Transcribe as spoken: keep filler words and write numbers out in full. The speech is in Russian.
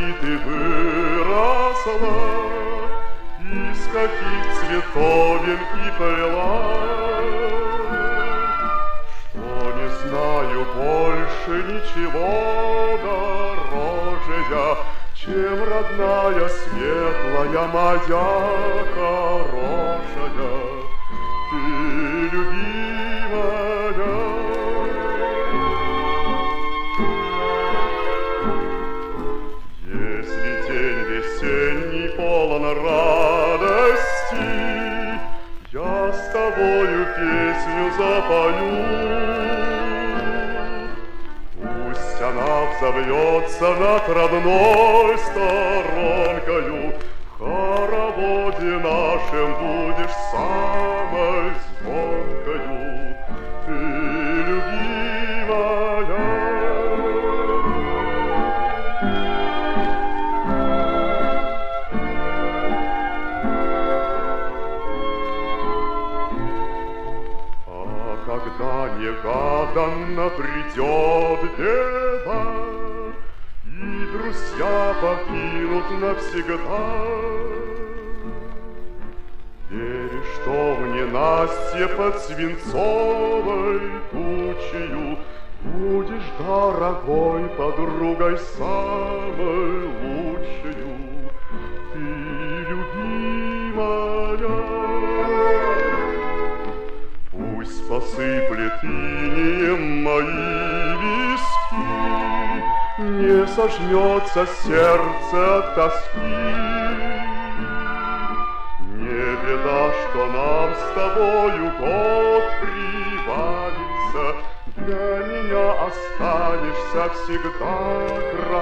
ты выросла, из каких цветовин и плела, что не знаю больше ничего дороже, чем родная светлая моя хорошая, ты любимая. Если день весенний полон радости, я с тобою песню запою. Пусть она взовьется над родной сторонкою, в хороводе нашем будешь самой звонкою, ты любимая. А когда негаданно придет беда, и друзья покинут навсегда, веришь, что в ненастье под свинцовой тучею будешь дорогой подругой самой лучшею, ты любимая. Пусть посыплет инеем мои виски, не сожмется сердце от тоски. Не беда, что нам с тобою год прибавится, для меня останешься всегда красивой.